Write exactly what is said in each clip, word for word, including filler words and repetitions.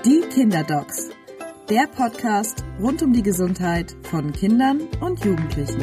Die Kinderdocs, der Podcast rund um die Gesundheit von Kindern und Jugendlichen.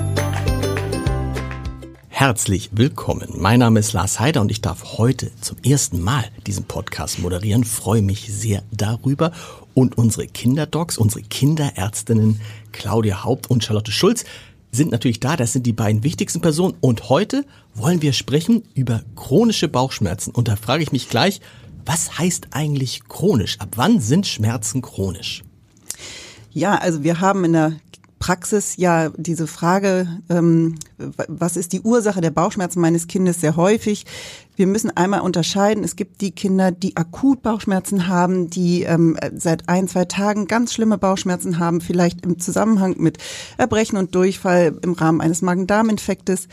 Herzlich willkommen. Mein Name ist Lars Heider und ich darf heute zum ersten Mal diesen Podcast moderieren. Freue mich sehr darüber. Und unsere Kinderdocs, unsere Kinderärztinnen Claudia Haupt und Charlotte Schulz sind natürlich da. Das sind die beiden wichtigsten Personen. Und heute wollen wir sprechen über chronische Bauchschmerzen. Und da frage ich mich gleich, was heißt eigentlich chronisch? Ab wann sind Schmerzen chronisch? Ja, also wir haben in der Praxis ja diese Frage, ähm, was ist die Ursache der Bauchschmerzen meines Kindes, sehr häufig. Wir müssen einmal unterscheiden, es gibt die Kinder, die akut Bauchschmerzen haben, die ähm, seit ein, zwei Tagen ganz schlimme Bauchschmerzen haben, vielleicht im Zusammenhang mit Erbrechen und Durchfall im Rahmen eines Magen-Darm-Infektes.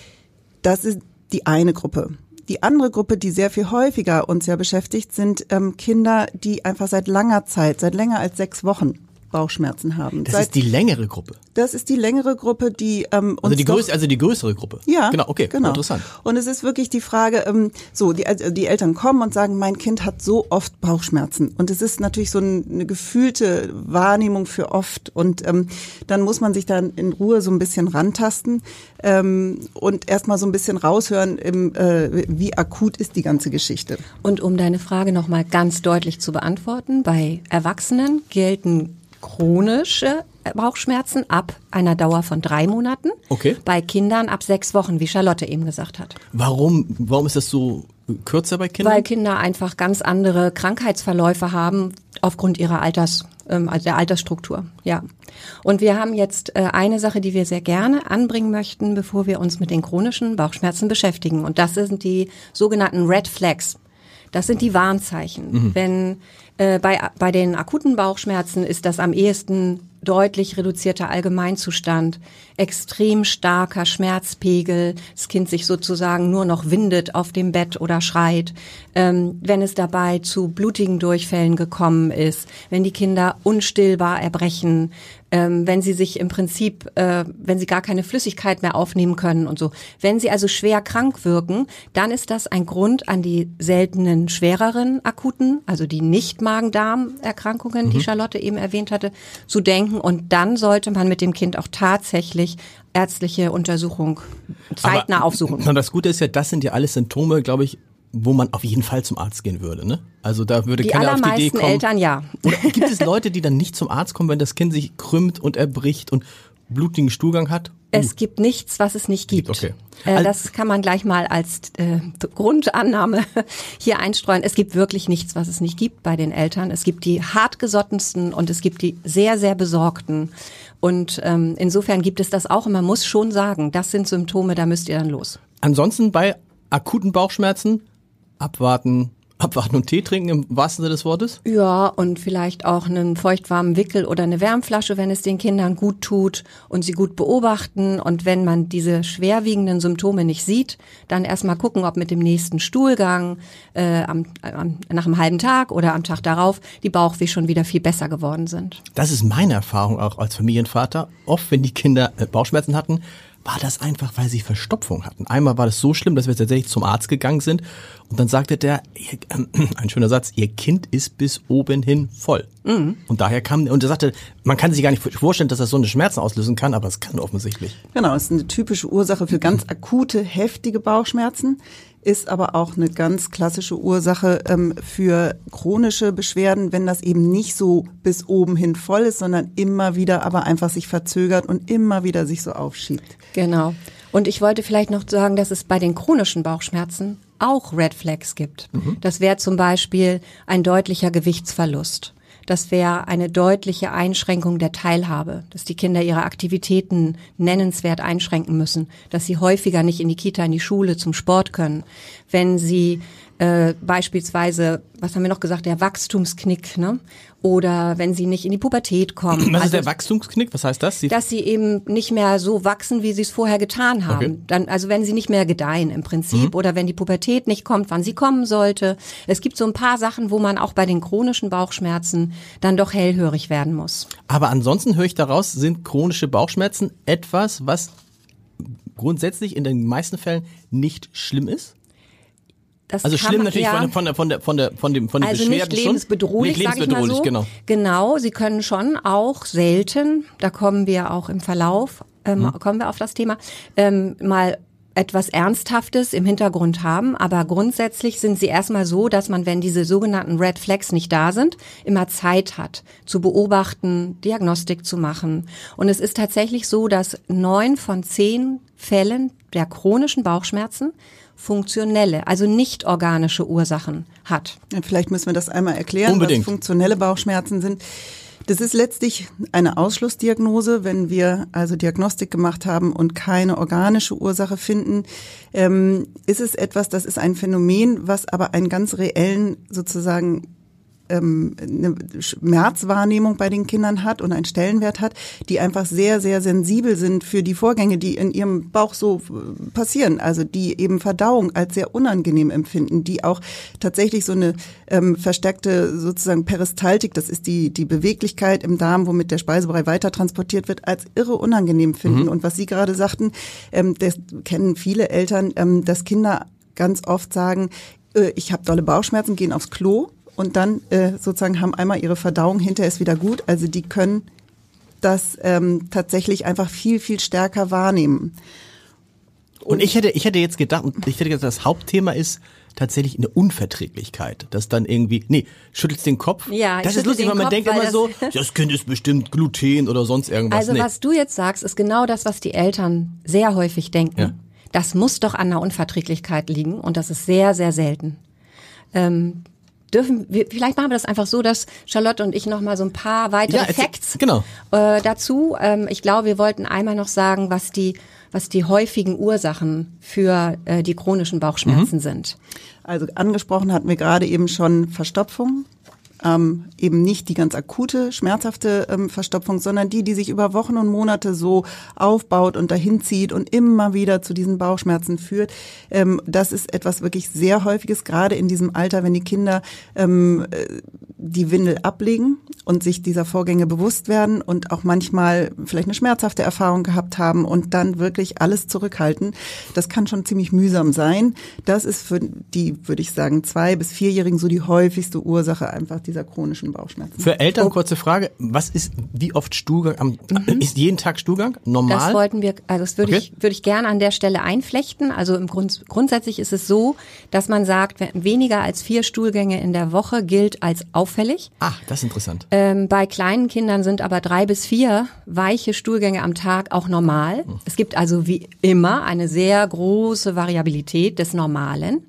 Das ist die eine Gruppe. Die andere Gruppe, die sehr viel häufiger uns ja beschäftigt, sind ähm, Kinder, die einfach seit langer Zeit, seit länger als sechs Wochen Bauchschmerzen haben. Das Seit, ist die längere Gruppe. Das ist die längere Gruppe, die ähm, uns also die doch, größere, also die größere Gruppe. Ja, genau, okay, genau. Interessant. Und es ist wirklich die Frage, ähm, so die, also die Eltern kommen und sagen, mein Kind hat so oft Bauchschmerzen. Und es ist natürlich so ein, eine gefühlte Wahrnehmung für oft. Und ähm, dann muss man sich dann in Ruhe so ein bisschen rantasten ähm, und erstmal so ein bisschen raushören, im, äh, wie akut ist die ganze Geschichte. Und um deine Frage nochmal ganz deutlich zu beantworten, bei Erwachsenen gelten chronische Bauchschmerzen ab einer Dauer von drei Monaten. Okay. Bei Kindern ab sechs Wochen, wie Charlotte eben gesagt hat. Warum, warum ist das so kürzer bei Kindern? Weil Kinder einfach ganz andere Krankheitsverläufe haben aufgrund ihrer Alters, ähm, also der Altersstruktur. Ja. Und wir haben jetzt äh, eine Sache, die wir sehr gerne anbringen möchten, bevor wir uns mit den chronischen Bauchschmerzen beschäftigen. Und das sind die sogenannten Red Flags. Das sind die Warnzeichen. Mhm. Wenn äh, bei bei den akuten Bauchschmerzen ist das am ehesten deutlich reduzierter Allgemeinzustand, extrem starker Schmerzpegel, das Kind sich sozusagen nur noch windet auf dem Bett oder schreit, ähm, wenn es dabei zu blutigen Durchfällen gekommen ist, wenn die Kinder unstillbar erbrechen, ähm, wenn sie sich im Prinzip, äh, wenn sie gar keine Flüssigkeit mehr aufnehmen können und so. Wenn sie also schwer krank wirken, dann ist das ein Grund, an die seltenen, schwereren akuten, also die Nicht-Magen-Darm-Erkrankungen, mhm. die Charlotte eben erwähnt hatte, zu denken. Und dann sollte man mit dem Kind auch tatsächlich ärztliche Untersuchung zeitnah Aber, aufsuchen. Na, das Gute ist ja, das sind ja alles Symptome, glaube ich, wo man auf jeden Fall zum Arzt gehen würde, ne? Also da würde die keiner auf die Idee kommen. Eltern, ja. Oder gibt es Leute, die dann nicht zum Arzt kommen, wenn das Kind sich krümmt und erbricht und blutigen Stuhlgang hat? Uh. Es gibt nichts, was es nicht gibt. Okay. Äh, das kann man gleich mal als äh, Grundannahme hier einstreuen. Es gibt wirklich nichts, was es nicht gibt bei den Eltern. Es gibt die hartgesottensten und es gibt die sehr, sehr besorgten. Und ähm, insofern gibt es das auch. Und man muss schon sagen, das sind Symptome, da müsst ihr dann los. Ansonsten bei akuten Bauchschmerzen abwarten. Abwarten und Tee trinken im wahrsten Sinne des Wortes? Ja, und vielleicht auch einen feuchtwarmen Wickel oder eine Wärmflasche, wenn es den Kindern gut tut und sie gut beobachten. Und wenn man diese schwerwiegenden Symptome nicht sieht, dann erstmal gucken, ob mit dem nächsten Stuhlgang äh, am, am, nach einem halben Tag oder am Tag darauf die Bauchweh schon wieder viel besser geworden sind. Das ist meine Erfahrung auch als Familienvater. Oft, wenn die Kinder äh, Bauchschmerzen hatten, war das einfach, weil sie Verstopfung hatten. Einmal war das so schlimm, dass wir tatsächlich zum Arzt gegangen sind und dann sagte der, ihr, äh, ein schöner Satz, ihr Kind ist bis oben hin voll. Mhm. Und daher kam, und er sagte, man kann sich gar nicht vorstellen, dass das so eine Schmerzen auslösen kann, aber es kann offensichtlich. Genau, es ist eine typische Ursache für ganz akute, heftige Bauchschmerzen, ist aber auch eine ganz klassische Ursache ähm, für chronische Beschwerden, wenn das eben nicht so bis oben hin voll ist, sondern immer wieder aber einfach sich verzögert und immer wieder sich so aufschiebt. Genau. Und ich wollte vielleicht noch sagen, dass es bei den chronischen Bauchschmerzen auch Red Flags gibt. Mhm. Das wäre zum Beispiel ein deutlicher Gewichtsverlust. Das wäre eine deutliche Einschränkung der Teilhabe, dass die Kinder ihre Aktivitäten nennenswert einschränken müssen, dass sie häufiger nicht in die Kita, in die Schule, zum Sport können. Wenn sie äh, beispielsweise, was haben wir noch gesagt, der Wachstumsknick, ne? Oder wenn sie nicht in die Pubertät kommen. Was also, ist der Wachstumsknick? Was heißt das? Sie dass sie eben nicht mehr so wachsen, wie sie es vorher getan haben. Okay. Dann, also wenn sie nicht mehr gedeihen im Prinzip mhm. oder wenn die Pubertät nicht kommt, wann sie kommen sollte. Es gibt so ein paar Sachen, wo man auch bei den chronischen Bauchschmerzen dann doch hellhörig werden muss. Aber ansonsten höre ich daraus, sind chronische Bauchschmerzen etwas, was grundsätzlich in den meisten Fällen nicht schlimm ist? Das also kann schlimm man, natürlich ja. von, der, von, der, von, der, von, dem, von den also Beschwerden nicht lebensbedrohlich, schon. Nicht lebensbedrohlich, sag ich mal so. genau. Genau, sie können schon auch selten, da kommen wir auch im Verlauf, ähm, hm. kommen wir auf das Thema, ähm, mal etwas Ernsthaftes im Hintergrund haben, aber grundsätzlich sind sie erstmal so, dass man, wenn diese sogenannten Red Flags nicht da sind, immer Zeit hat, zu beobachten, Diagnostik zu machen. Und es ist tatsächlich so, dass neun von zehn Fällen der chronischen Bauchschmerzen funktionelle, also nicht organische Ursachen hat. Ja, vielleicht müssen wir das einmal erklären, Unbedingt. was funktionelle Bauchschmerzen sind. Das ist letztlich eine Ausschlussdiagnose, wenn wir also Diagnostik gemacht haben und keine organische Ursache finden, ähm, ist es etwas, das ist ein Phänomen, was aber einen ganz reellen sozusagen ähm, eine Schmerzwahrnehmung bei den Kindern hat und einen Stellenwert hat, die einfach sehr, sehr sensibel sind für die Vorgänge, die in ihrem Bauch so passieren. Also die eben Verdauung als sehr unangenehm empfinden, die auch tatsächlich so eine ähm, verstärkte sozusagen Peristaltik, das ist die die Beweglichkeit im Darm, womit der Speisebrei weiter transportiert wird, als irre unangenehm finden. Mhm. Und was Sie gerade sagten, ähm, das kennen viele Eltern, ähm, dass Kinder ganz oft sagen, äh, ich habe dolle Bauchschmerzen, gehen aufs Klo. Und dann äh, sozusagen haben einmal ihre Verdauung, hinterher ist wieder gut. Also die können das ähm, tatsächlich einfach viel, viel stärker wahrnehmen. Und, und ich hätte, ich hätte jetzt gedacht, ich hätte gedacht, das Hauptthema ist tatsächlich eine Unverträglichkeit. Das dann irgendwie, nee, schüttelst den Kopf. Ja, ich das ist lustig, weil man Kopf, denkt immer das so, das Kind ist bestimmt Gluten oder sonst irgendwas. Also nee. was du jetzt sagst, ist genau das, was die Eltern sehr häufig denken. Ja. Das muss doch an einer Unverträglichkeit liegen und das ist sehr, sehr selten. Ähm, Dürfen wir, vielleicht machen wir das einfach so, dass Charlotte und ich noch mal so ein paar weitere ja, Facts genau. äh, dazu. Ähm, ich glaube, wir wollten einmal noch sagen, was die, was die häufigen Ursachen für äh, die chronischen Bauchschmerzen mhm. sind. Also angesprochen hatten wir gerade eben schon Verstopfung. Ähm, eben nicht die ganz akute, schmerzhafte ähm, Verstopfung, sondern die, die sich über Wochen und Monate so aufbaut und dahin zieht und immer wieder zu diesen Bauchschmerzen führt. Ähm, das ist etwas wirklich sehr Häufiges, gerade in diesem Alter, wenn die Kinder ähm, die Windel ablegen und sich dieser Vorgänge bewusst werden und auch manchmal vielleicht eine schmerzhafte Erfahrung gehabt haben und dann wirklich alles zurückhalten. Das kann schon ziemlich mühsam sein. Das ist für die, würde ich sagen, zwei- bis vierjährigen so die häufigste Ursache einfach dieser chronischen Bauchschmerzen. Für Eltern, kurze Frage, was ist, wie oft Stuhlgang? Am, mhm. Ist jeden Tag Stuhlgang normal? Das wollten wir, also das würde okay. ich, würde ich gerne an der Stelle einflechten. Also im Grund, grundsätzlich ist es so, dass man sagt, weniger als vier Stuhlgänge in der Woche gilt als auffällig. Ah, das ist interessant. Ähm, bei kleinen Kindern sind aber drei bis vier weiche Stuhlgänge am Tag auch normal. Mhm. Es gibt also wie immer eine sehr große Variabilität des Normalen.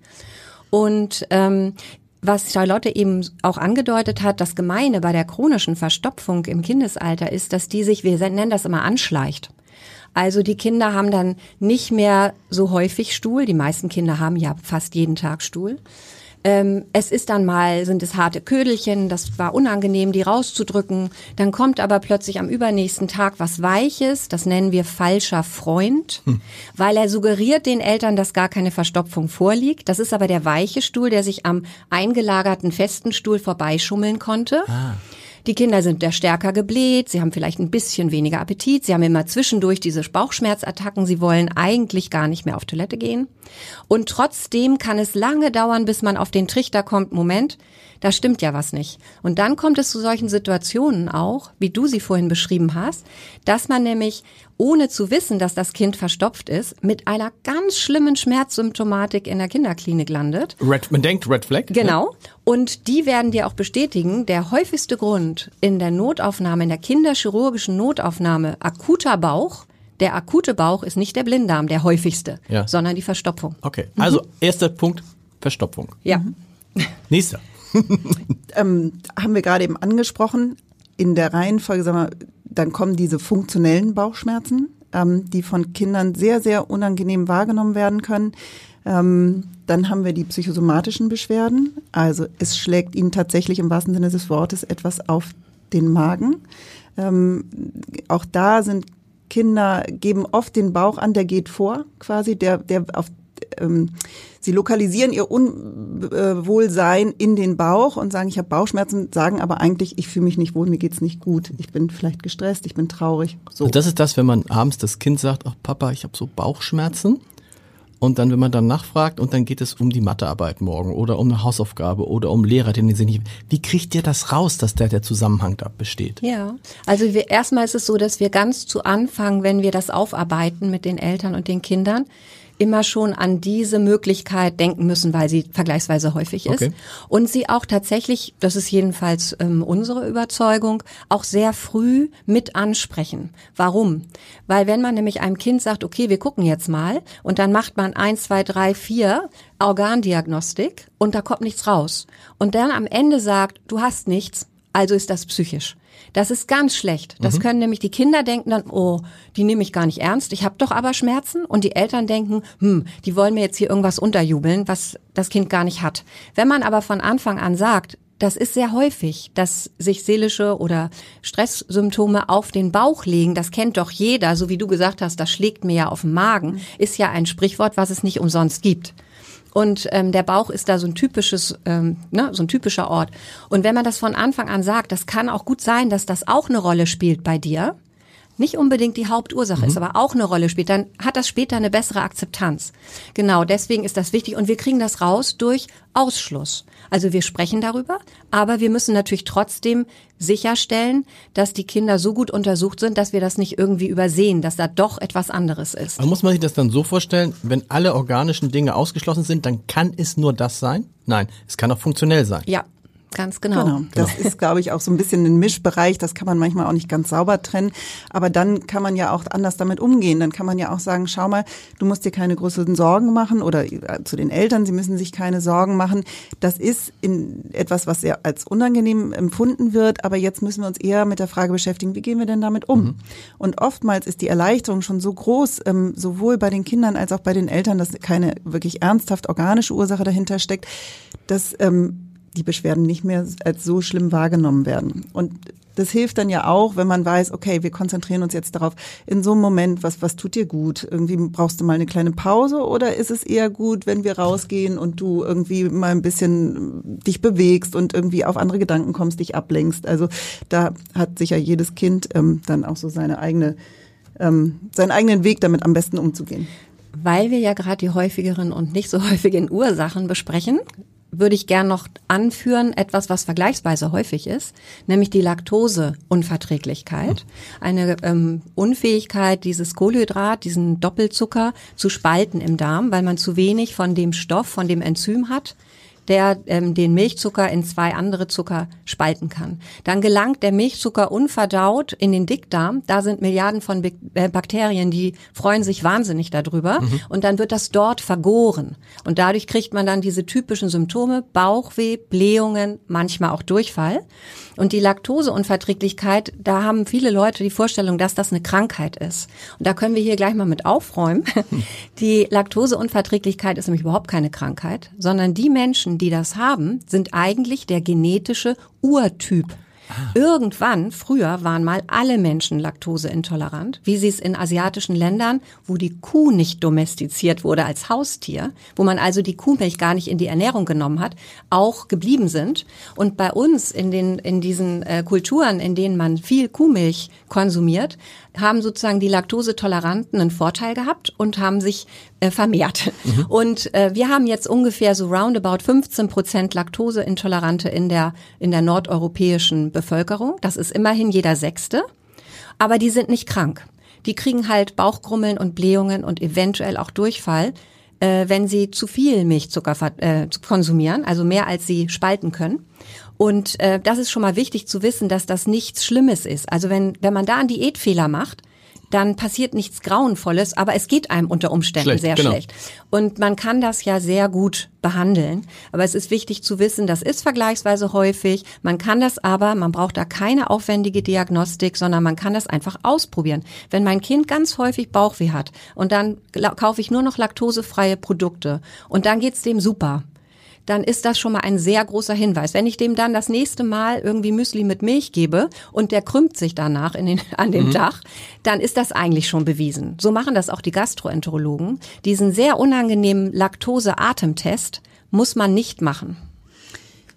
Und ähm, was Charlotte eben auch angedeutet hat, das Gemeine bei der chronischen Verstopfung im Kindesalter ist, dass die sich, wir nennen das immer, anschleicht. Also die Kinder haben dann nicht mehr so häufig Stuhl. Die meisten Kinder haben ja fast jeden Tag Stuhl. Ähm, es ist dann mal, sind es harte Ködelchen, das war unangenehm, die rauszudrücken. Dann kommt aber plötzlich am übernächsten Tag was Weiches, das nennen wir falscher Freund, hm. weil er suggeriert den Eltern, dass gar keine Verstopfung vorliegt. Das ist aber der weiche Stuhl, der sich am eingelagerten festen Stuhl vorbeischummeln konnte. Ah. Die Kinder sind da stärker gebläht, sie haben vielleicht ein bisschen weniger Appetit, sie haben immer zwischendurch diese Bauchschmerzattacken, sie wollen eigentlich gar nicht mehr auf Toilette gehen. Und trotzdem kann es lange dauern, bis man auf den Trichter kommt, Moment, da stimmt ja was nicht. Und dann kommt es zu solchen Situationen auch, wie du sie vorhin beschrieben hast, dass man nämlich, ohne zu wissen, dass das Kind verstopft ist, mit einer ganz schlimmen Schmerzsymptomatik in der Kinderklinik landet. Red, man denkt Red Flag. Genau. Ja. Und die werden dir auch bestätigen, der häufigste Grund in der Notaufnahme, in der kinderchirurgischen Notaufnahme, akuter Bauch, der akute Bauch ist nicht der Blinddarm, der häufigste, ja. sondern die Verstopfung. Okay, also mhm. erster Punkt, Verstopfung. Ja. Mhm. Nächster. ähm, haben wir gerade eben angesprochen, in der Reihenfolge, sagen wir, dann kommen diese funktionellen Bauchschmerzen, ähm, die von Kindern sehr, sehr unangenehm wahrgenommen werden können. Ähm, dann haben wir die psychosomatischen Beschwerden, also es schlägt ihnen tatsächlich im wahrsten Sinne des Wortes etwas auf den Magen. Ähm, auch da sind Kinder, geben oft den Bauch an, der geht vor, quasi, der, der auf ähm, sie lokalisieren ihr Unwohlsein in den Bauch und sagen, ich habe Bauchschmerzen, sagen aber eigentlich, ich fühle mich nicht wohl, mir geht's nicht gut, ich bin vielleicht gestresst, ich bin traurig. So. Und das ist das, wenn man abends das Kind sagt, ach Papa, ich habe so Bauchschmerzen. Und dann, wenn man dann nachfragt und dann geht es um die Mathearbeit morgen oder um eine Hausaufgabe oder um Lehrer, den sie nicht. Wie kriegt ihr das raus, dass da der Zusammenhang da besteht? Ja, also wir, erstmal ist es so, dass wir ganz zu Anfang, wenn wir das aufarbeiten mit den Eltern und den Kindern, immer schon an diese Möglichkeit denken müssen, weil sie vergleichsweise häufig ist. Okay. Und sie auch tatsächlich, das ist jedenfalls ähm, unsere Überzeugung, auch sehr früh mit ansprechen. Warum? Weil wenn man nämlich einem Kind sagt, okay, wir gucken jetzt mal und dann macht man eins, zwei, drei, vier Organdiagnostik und da kommt nichts raus. Und dann am Ende sagt, du hast nichts, also ist das psychisch. Das ist ganz schlecht. Das mhm. können nämlich die Kinder denken dann, oh, die nehme ich gar nicht ernst, ich habe doch aber Schmerzen. Und die Eltern denken, hm, die wollen mir jetzt hier irgendwas unterjubeln, was das Kind gar nicht hat. Wenn man aber von Anfang an sagt, das ist sehr häufig, dass sich seelische oder Stresssymptome auf den Bauch legen, das kennt doch jeder, so wie du gesagt hast, das schlägt mir ja auf den Magen, mhm. ist ja ein Sprichwort, was es nicht umsonst gibt. Und ähm, der Bauch ist da so ein typisches, ähm, ne, so ein typischer Ort. Und wenn man das von Anfang an sagt, das kann auch gut sein, dass das auch eine Rolle spielt bei dir, nicht unbedingt die Hauptursache mhm. ist, aber auch eine Rolle spielt, dann hat das später eine bessere Akzeptanz. Genau, deswegen ist das wichtig und wir kriegen das raus durch Ausschluss. Also wir sprechen darüber, aber wir müssen natürlich trotzdem sicherstellen, dass die Kinder so gut untersucht sind, dass wir das nicht irgendwie übersehen, dass da doch etwas anderes ist. Aber muss man sich das dann so vorstellen, wenn alle organischen Dinge ausgeschlossen sind, dann kann es nur das sein? Nein, es kann auch funktionell sein. Ja. Ganz genau. genau. Das genau. ist, glaube ich, auch so ein bisschen ein Mischbereich. Das kann man manchmal auch nicht ganz sauber trennen. Aber dann kann man ja auch anders damit umgehen. Dann kann man ja auch sagen, schau mal, du musst dir keine größeren Sorgen machen oder zu den Eltern, sie müssen sich keine Sorgen machen. Das ist in etwas, was ja als unangenehm empfunden wird. Aber jetzt müssen wir uns eher mit der Frage beschäftigen, wie gehen wir denn damit um? Mhm. Und oftmals ist die Erleichterung schon so groß, ähm, sowohl bei den Kindern als auch bei den Eltern, dass keine wirklich ernsthaft organische Ursache dahinter steckt, dass ähm, die Beschwerden nicht mehr als so schlimm wahrgenommen werden. Und das hilft dann ja auch, wenn man weiß, okay, wir konzentrieren uns jetzt darauf, in so einem Moment, was was tut dir gut? Irgendwie brauchst du mal eine kleine Pause oder ist es eher gut, wenn wir rausgehen und du irgendwie mal ein bisschen dich bewegst und irgendwie auf andere Gedanken kommst, dich ablenkst? Also da hat sicher jedes Kind ähm, dann auch so seine eigene, ähm, seinen eigenen Weg damit am besten umzugehen. Weil wir ja gerade die häufigeren und nicht so häufigen Ursachen besprechen, würde ich gern noch anführen, etwas, was vergleichsweise häufig ist, nämlich die Laktoseunverträglichkeit. Eine ähm, Unfähigkeit, dieses Kohlenhydrat, diesen Doppelzucker zu spalten im Darm, weil man zu wenig von dem Stoff, von dem Enzym hat, der ähm, den Milchzucker in zwei andere Zucker spalten kann. Dann gelangt der Milchzucker unverdaut in den Dickdarm. Da sind Milliarden von Be- äh, Bakterien, die freuen sich wahnsinnig darüber. Mhm. Und dann wird das dort vergoren. Und dadurch kriegt man dann diese typischen Symptome, Bauchweh, Blähungen, manchmal auch Durchfall. Und die Laktoseunverträglichkeit, da haben viele Leute die Vorstellung, dass das eine Krankheit ist. Und da können wir hier gleich mal mit aufräumen. Die Laktoseunverträglichkeit ist nämlich überhaupt keine Krankheit, sondern die Menschen, die das haben, sind eigentlich der genetische Urtyp. Ah. Irgendwann, früher waren mal alle Menschen laktoseintolerant, wie sie es in asiatischen Ländern, wo die Kuh nicht domestiziert wurde als Haustier, wo man also die Kuhmilch gar nicht in die Ernährung genommen hat, auch geblieben sind. Und bei uns in den in diesen äh, Kulturen, in denen man viel Kuhmilch konsumiert, haben sozusagen die Laktosetoleranten einen Vorteil gehabt und haben sich äh, vermehrt. Mhm. Und äh, wir haben jetzt ungefähr so roundabout fünfzehn Prozent Laktoseintolerante in der in der nordeuropäischen Bevölkerung. Das ist immerhin jeder Sechste. Aber die sind nicht krank. Die kriegen halt Bauchgrummeln und Blähungen und eventuell auch Durchfall, äh, wenn sie zu viel Milchzucker äh, konsumieren, also mehr als sie spalten können. Und äh, das ist schon mal wichtig zu wissen, dass das nichts Schlimmes ist. Also wenn wenn man da einen Diätfehler macht, dann passiert nichts Grauenvolles, aber es geht einem unter Umständen schlecht, sehr genau. schlecht. Und man kann das ja sehr gut behandeln. Aber es ist wichtig zu wissen, das ist vergleichsweise häufig. Man kann das aber, man braucht da keine aufwendige Diagnostik, sondern man kann das einfach ausprobieren. Wenn mein Kind ganz häufig Bauchweh hat und dann kaufe ich nur noch laktosefreie Produkte und dann geht's dem super, dann ist das schon mal ein sehr großer Hinweis. Wenn ich dem dann das nächste Mal irgendwie Müsli mit Milch gebe und der krümmt sich danach in den, an dem mhm. Tag, dann ist das eigentlich schon bewiesen. So machen das auch die Gastroenterologen. Diesen sehr unangenehmen Laktose-Atemtest muss man nicht machen.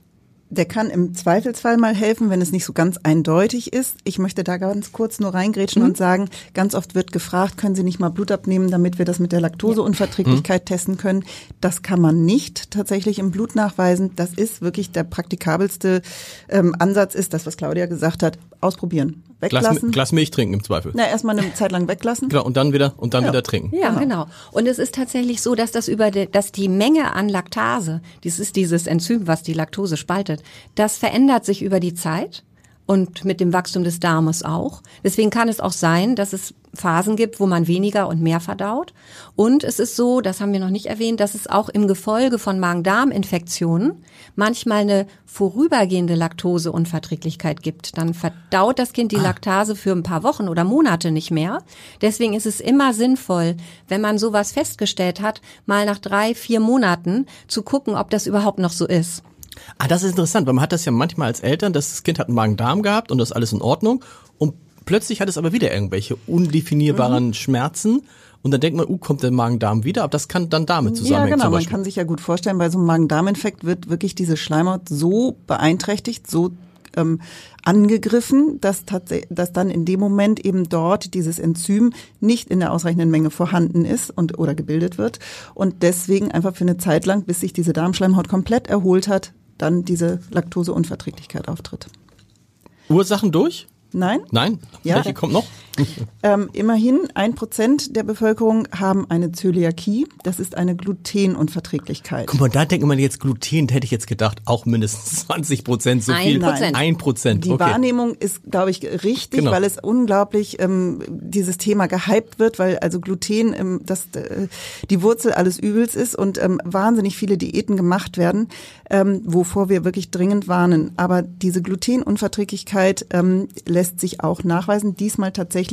Der kann im Zweifelsfall mal helfen, wenn es nicht so ganz eindeutig ist. Ich möchte da ganz kurz nur reingrätschen mhm. und sagen, ganz oft wird gefragt, können Sie nicht mal Blut abnehmen, damit wir das mit der Laktoseunverträglichkeit ja. mhm. testen können. Das kann man nicht tatsächlich im Blut nachweisen. Das ist wirklich der praktikabelste ähm, Ansatz, ist das, was Claudia gesagt hat, ausprobieren. Weglassen. Glas, Glas Milch trinken im Zweifel. Na, erstmal eine Zeit lang weglassen. Genau, und dann wieder und dann ja. wieder trinken. Ja, genau. genau. Und es ist tatsächlich so, dass das über die, dass die Menge an Laktase, das ist dieses Enzym, was die Laktose spaltet, das verändert sich über die Zeit und mit dem Wachstum des Darmes auch. Deswegen kann es auch sein, dass es Phasen gibt, wo man weniger und mehr verdaut. Und es ist so, das haben wir noch nicht erwähnt, dass es auch im Gefolge von Magen-Darm-Infektionen manchmal eine vorübergehende Laktoseunverträglichkeit gibt. Dann verdaut das Kind die ah. Laktase für ein paar Wochen oder Monate nicht mehr. Deswegen ist es immer sinnvoll, wenn man sowas festgestellt hat, mal nach drei, vier Monaten zu gucken, ob das überhaupt noch so ist. Ah, das ist interessant, weil man hat das ja manchmal als Eltern, dass das Kind hat einen Magen-Darm gehabt und das ist alles in Ordnung und plötzlich hat es aber wieder irgendwelche undefinierbaren mhm. Schmerzen und dann denkt man, uh, kommt der Magen-Darm wieder, aber das kann dann damit zusammenhängen. Ja, genau, zum man kann sich ja gut vorstellen, bei so einem Magen-Darm-Infekt wird wirklich diese Schleimhaut so beeinträchtigt, so ähm, angegriffen, dass tatsächlich, dass dann in dem Moment eben dort dieses Enzym nicht in der ausreichenden Menge vorhanden ist und oder gebildet wird und deswegen einfach für eine Zeit lang, bis sich diese Darmschleimhaut komplett erholt hat, dann diese Laktoseunverträglichkeit auftritt. Ursachen durch? Nein. Nein? Ja. Welche kommt noch? Ähm, immerhin ein Prozent der Bevölkerung haben eine Zöliakie. Das ist eine Glutenunverträglichkeit. Guck mal, da denkt man jetzt Gluten, hätte ich jetzt gedacht, auch mindestens zwanzig Prozent so viel. Nein. Ein Prozent. Die okay. Wahrnehmung ist, glaube ich, richtig, genau. weil es unglaublich ähm, dieses Thema gehypt wird, weil also Gluten ähm, das äh, die Wurzel alles Übels ist und ähm, wahnsinnig viele Diäten gemacht werden, ähm, wovor wir wirklich dringend warnen. Aber diese Glutenunverträglichkeit ähm, lässt sich auch nachweisen, diesmal tatsächlich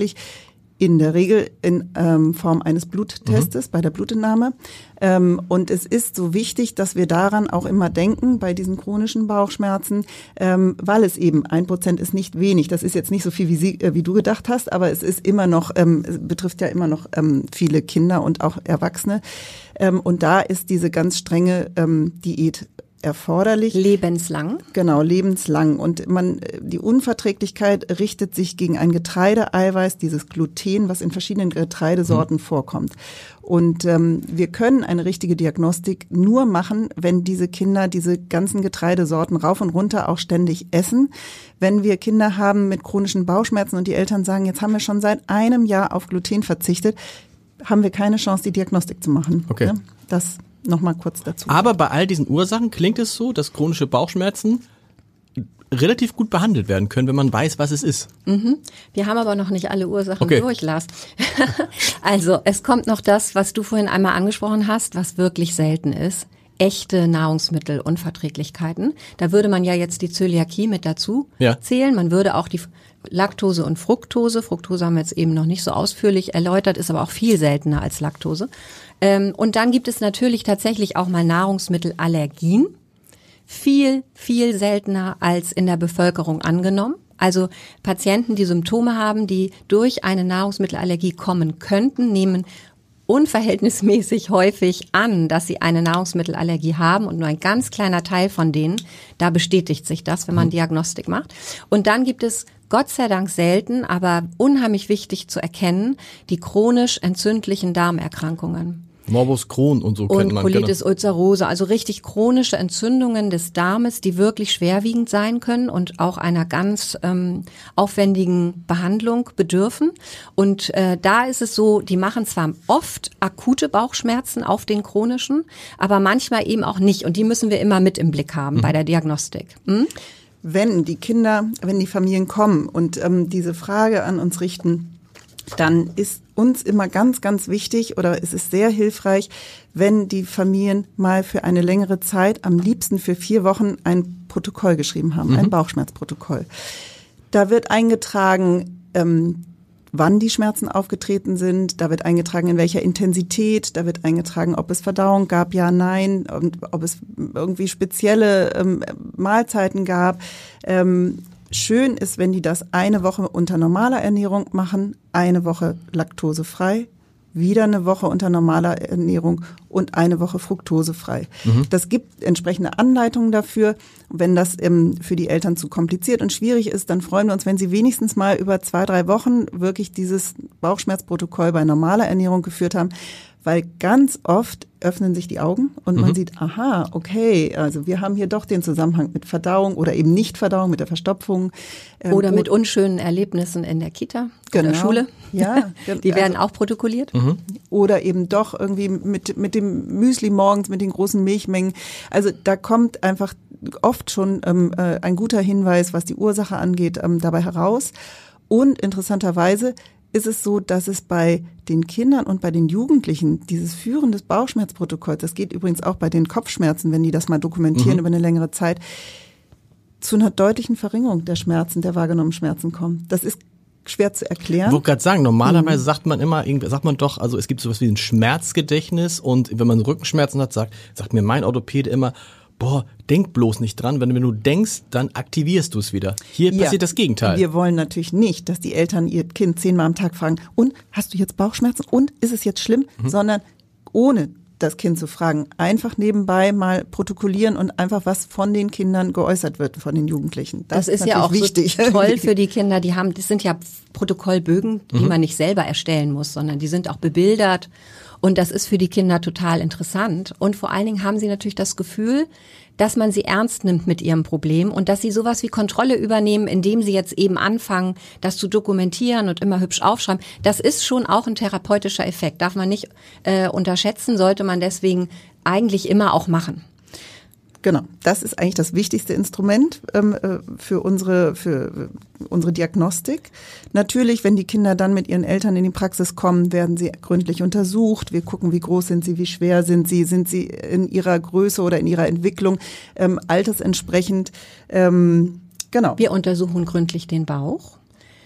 in der Regel in ähm, Form eines Bluttestes mhm. bei der Blutentnahme. Ähm, und es ist so wichtig, dass wir daran auch immer denken bei diesen chronischen Bauchschmerzen, ähm, weil es eben ein Prozent ist nicht wenig. Das ist jetzt nicht so viel, wie, Sie, äh, wie du gedacht hast, aber es ist immer noch, ähm, es betrifft ja immer noch ähm, viele Kinder und auch Erwachsene. Ähm, und da ist diese ganz strenge ähm, Diät erforderlich. Lebenslang. Genau, lebenslang. Und man, die Unverträglichkeit richtet sich gegen ein Getreideeiweiß, dieses Gluten, was in verschiedenen Getreidesorten mhm. vorkommt. Und ähm, wir können eine richtige Diagnostik nur machen, wenn diese Kinder diese ganzen Getreidesorten rauf und runter auch ständig essen. Wenn wir Kinder haben mit chronischen Bauchschmerzen und die Eltern sagen, jetzt haben wir schon seit einem Jahr auf Gluten verzichtet, haben wir keine Chance, die Diagnostik zu machen. Okay. Ja, das nochmal kurz dazu. Aber bei all diesen Ursachen klingt es so, dass chronische Bauchschmerzen relativ gut behandelt werden können, wenn man weiß, was es ist. Mhm. Wir haben aber noch nicht alle Ursachen okay. durch, Lars. Also es kommt noch das, was du vorhin einmal angesprochen hast, was wirklich selten ist. Echte Nahrungsmittelunverträglichkeiten. Da würde man ja jetzt die Zöliakie mit dazu ja. zählen. Man würde auch die Laktose und Fructose. Fructose haben wir jetzt eben noch nicht so ausführlich erläutert, ist aber auch viel seltener als Laktose. Und dann gibt es natürlich tatsächlich auch mal Nahrungsmittelallergien. Viel, viel seltener als in der Bevölkerung angenommen. Also Patienten, die Symptome haben, die durch eine Nahrungsmittelallergie kommen könnten, nehmen unverhältnismäßig häufig an, dass sie eine Nahrungsmittelallergie haben und nur ein ganz kleiner Teil von denen, da bestätigt sich das, wenn man Diagnostik macht. Und dann gibt es Gott sei Dank selten, aber unheimlich wichtig zu erkennen, die chronisch entzündlichen Darmerkrankungen. Morbus Crohn und so kennt und man. Und Colitis genau. ulcerosa, also richtig chronische Entzündungen des Darmes, die wirklich schwerwiegend sein können und auch einer ganz ähm, aufwendigen Behandlung bedürfen. Und äh, da ist es so, die machen zwar oft akute Bauchschmerzen auf den chronischen, aber manchmal eben auch nicht. Und die müssen wir immer mit im Blick haben mhm. bei der Diagnostik. Hm? Wenn die Kinder, wenn die Familien kommen und ähm, diese Frage an uns richten, dann ist uns immer ganz, ganz wichtig oder es ist sehr hilfreich, wenn die Familien mal für eine längere Zeit, am liebsten für vier Wochen, ein Protokoll geschrieben haben, mhm. ein Bauchschmerzprotokoll. Da wird eingetragen, ähm, wann die Schmerzen aufgetreten sind, da wird eingetragen, in welcher Intensität, da wird eingetragen, ob es Verdauung gab, ja, nein, und ob es irgendwie spezielle ähm, Mahlzeiten gab. Ähm, Schön ist, wenn die das eine Woche unter normaler Ernährung machen, eine Woche laktosefrei wieder eine Woche unter normaler Ernährung und eine Woche fruktosefrei. Mhm. Das gibt entsprechende Anleitungen dafür. Wenn das ähm, für die Eltern zu kompliziert und schwierig ist, dann freuen wir uns, wenn sie wenigstens mal über zwei, drei Wochen wirklich dieses Bauchschmerzprotokoll bei normaler Ernährung geführt haben. Weil ganz oft öffnen sich die Augen und man mhm. sieht, aha, okay, also wir haben hier doch den Zusammenhang mit Verdauung oder eben Nicht-Verdauung, mit der Verstopfung. Ähm, oder mit unschönen Erlebnissen in der Kita genau. oder Schule. Ja, die werden also auch protokolliert. Mhm. Oder eben doch irgendwie mit, mit dem Müsli morgens, mit den großen Milchmengen. Also da kommt einfach oft schon ähm, äh, ein guter Hinweis, was die Ursache angeht, ähm, dabei heraus. Und interessanterweise ist es so, dass es bei den Kindern und bei den Jugendlichen dieses Führen des Bauchschmerzprotokolls, das geht übrigens auch bei den Kopfschmerzen, wenn die das mal dokumentieren mhm. über eine längere Zeit, zu einer deutlichen Verringerung der Schmerzen, der wahrgenommenen Schmerzen kommt. Das ist schwer zu erklären. Ich wollte gerade sagen, normalerweise mhm. sagt man immer, sagt man doch, also es gibt sowas wie ein Schmerzgedächtnis und wenn man Rückenschmerzen hat, sagt, sagt mir mein Orthopäde immer, boah, denk bloß nicht dran, wenn du denkst, dann aktivierst du es wieder. Hier ja, passiert das Gegenteil. Wir wollen natürlich nicht, dass die Eltern ihr Kind zehnmal am Tag fragen, und hast du jetzt Bauchschmerzen und ist es jetzt schlimm, mhm. sondern ohne das Kind zu fragen, einfach nebenbei mal protokollieren und einfach was von den Kindern geäußert wird, von den Jugendlichen. Das, das ist, ist ja auch wichtig. So toll für die Kinder, die haben, das sind ja Protokollbögen, die mhm. man nicht selber erstellen muss, sondern die sind auch bebildert. Und das ist für die Kinder total interessant. Und vor allen Dingen haben sie natürlich das Gefühl, dass man sie ernst nimmt mit ihrem Problem und dass sie sowas wie Kontrolle übernehmen, indem sie jetzt eben anfangen, das zu dokumentieren und immer hübsch aufschreiben. Das ist schon auch ein therapeutischer Effekt. Darf man nicht äh, unterschätzen, sollte man deswegen eigentlich immer auch machen. Genau, das ist eigentlich das wichtigste Instrument ähm, für unsere für unsere Diagnostik. Natürlich, wenn die Kinder dann mit ihren Eltern in die Praxis kommen, werden sie gründlich untersucht. Wir gucken, wie groß sind sie, wie schwer sind sie, sind sie in ihrer Größe oder in ihrer Entwicklung ähm, altersentsprechend. Ähm, genau. Wir untersuchen gründlich den Bauch.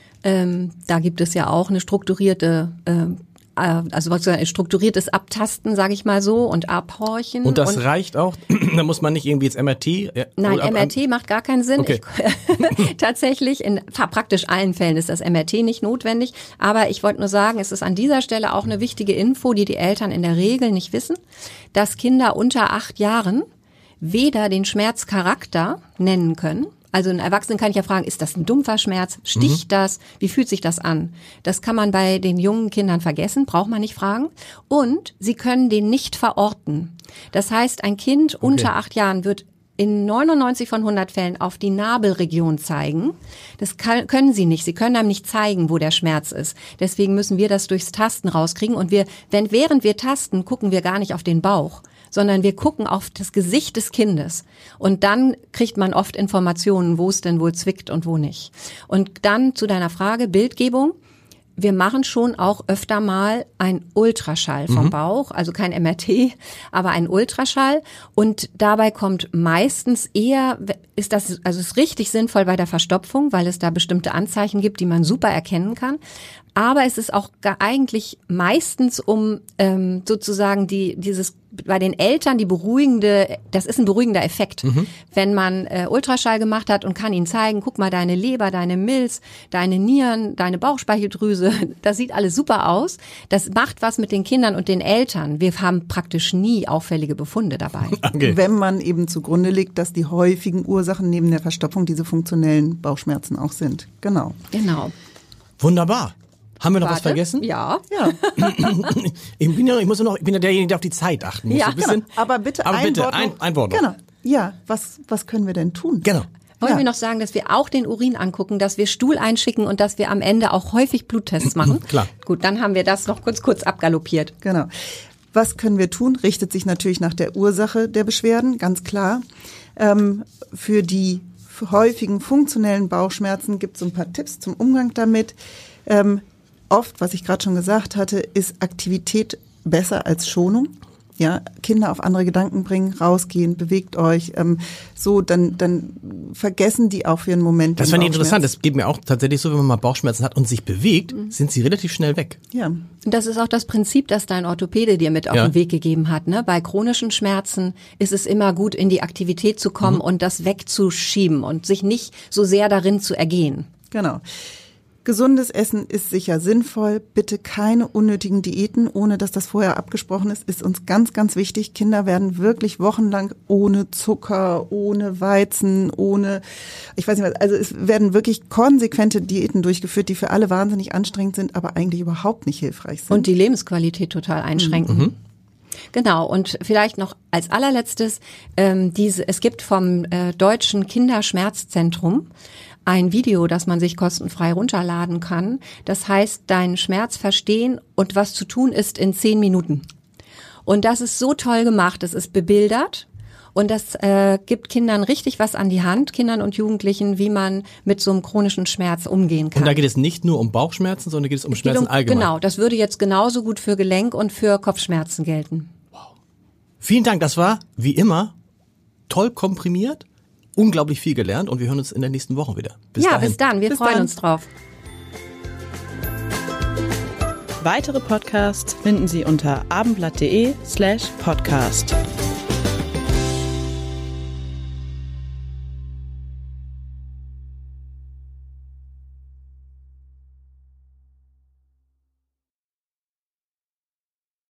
Ähm, da gibt es ja auch eine strukturierte ähm, also was ein strukturiertes Abtasten, sage ich mal so, und Abhorchen. Und das und reicht auch? Da muss man nicht irgendwie jetzt M R T? Ja, Nein, M R T macht gar keinen Sinn. Okay. Ich, tatsächlich, in praktisch allen Fällen ist das M R T nicht notwendig. Aber ich wollte nur sagen, es ist an dieser Stelle auch eine wichtige Info, die die Eltern in der Regel nicht wissen, dass Kinder unter acht Jahren weder den Schmerzcharakter nennen können. Also ein Erwachsenen kann ich ja fragen, ist das ein dumpfer Schmerz? Sticht mhm. das? Wie fühlt sich das an? Das kann man bei den jungen Kindern vergessen, braucht man nicht fragen. Und sie können den nicht verorten. Das heißt, ein Kind okay. unter acht Jahren wird in neunundneunzig von hundert Fällen auf die Nabelregion zeigen. Das kann, können sie nicht. Sie können einem nicht zeigen, wo der Schmerz ist. Deswegen müssen wir das durchs Tasten rauskriegen. Und wir, wenn während wir tasten, gucken wir gar nicht auf den Bauch, sondern wir gucken auf das Gesicht des Kindes. Und dann kriegt man oft Informationen, wo es denn wohl zwickt und wo nicht. Und dann zu deiner Frage, Bildgebung. Wir machen schon auch öfter mal ein Ultraschall vom mhm. Bauch, also kein M R T, aber ein Ultraschall. Und dabei kommt meistens eher, ist das, also ist richtig sinnvoll bei der Verstopfung, weil es da bestimmte Anzeichen gibt, die man super erkennen kann. Aber es ist auch eigentlich meistens um ähm, sozusagen die dieses bei den Eltern die beruhigende, das ist ein beruhigender Effekt, mhm. wenn man äh, Ultraschall gemacht hat und kann ihnen zeigen, guck mal, deine Leber, deine Milz, deine Nieren, deine Bauchspeicheldrüse, das sieht alles super aus. Das macht was mit den Kindern und den Eltern. Wir haben praktisch nie auffällige Befunde dabei. Okay. Wenn man eben zugrunde legt, dass die häufigen Ursachen neben der Verstopfung diese funktionellen Bauchschmerzen auch sind. Genau. Genau. Wunderbar. Haben wir noch Warte. was vergessen? Ja. ja. ich, bin ja ich muss noch, ich bin ja derjenige, der auf die Zeit achten muss. Ja, ein bisschen. Genau. Aber bitte, Aber ein, bitte Wort ein, ein Wort noch. Genau. Ja, was, was können wir denn tun? Genau. Wollen ja. wir noch sagen, dass wir auch den Urin angucken, dass wir Stuhl einschicken und dass wir am Ende auch häufig Bluttests machen? Klar. Gut, dann haben wir das noch kurz, kurz abgaloppiert. Genau. Was können wir tun? Richtet sich natürlich nach der Ursache der Beschwerden, ganz klar. Ähm, für die häufigen funktionellen Bauchschmerzen gibt es so ein paar Tipps zum Umgang damit. Ähm, Oft, was ich gerade schon gesagt hatte, ist Aktivität besser als Schonung. Ja, Kinder auf andere Gedanken bringen, rausgehen, bewegt euch. Ähm, so, dann dann vergessen die auch für einen Moment. Das fand ich interessant. Das geht mir auch tatsächlich so, wenn man mal Bauchschmerzen hat und sich bewegt, mhm. sind sie relativ schnell weg. Ja. Und das ist auch das Prinzip, das dein Orthopäde dir mit auf ja. den Weg gegeben hat. Ne? Bei chronischen Schmerzen ist es immer gut, in die Aktivität zu kommen mhm. und das wegzuschieben und sich nicht so sehr darin zu ergehen. Genau. Gesundes Essen ist sicher sinnvoll. Bitte keine unnötigen Diäten, ohne dass das vorher abgesprochen ist, ist uns ganz, ganz wichtig. Kinder werden wirklich wochenlang ohne Zucker, ohne Weizen, ohne, ich weiß nicht was, also es werden wirklich konsequente Diäten durchgeführt, die für alle wahnsinnig anstrengend sind, aber eigentlich überhaupt nicht hilfreich sind. Und die Lebensqualität total einschränken. Mhm. Genau, und vielleicht noch als allerletztes, ähm, diese, es gibt vom äh, Deutschen Kinderschmerzzentrum ein Video, das man sich kostenfrei runterladen kann. Das heißt, deinen Schmerz verstehen und was zu tun ist in zehn Minuten. Und das ist so toll gemacht, es ist bebildert und das äh, gibt Kindern richtig was an die Hand, Kindern und Jugendlichen, wie man mit so einem chronischen Schmerz umgehen kann. Und da geht es nicht nur um Bauchschmerzen, sondern geht es um es Schmerzen um, allgemein. Genau, das würde jetzt genauso gut für Gelenk- und für Kopfschmerzen gelten. Wow. Vielen Dank, das war wie immer toll komprimiert. Unglaublich viel gelernt und wir hören uns in der nächsten Woche wieder. Bis ja, dahin. bis dann. Wir bis freuen dann. uns drauf. Weitere Podcasts finden Sie unter abendblatt.de slash podcast.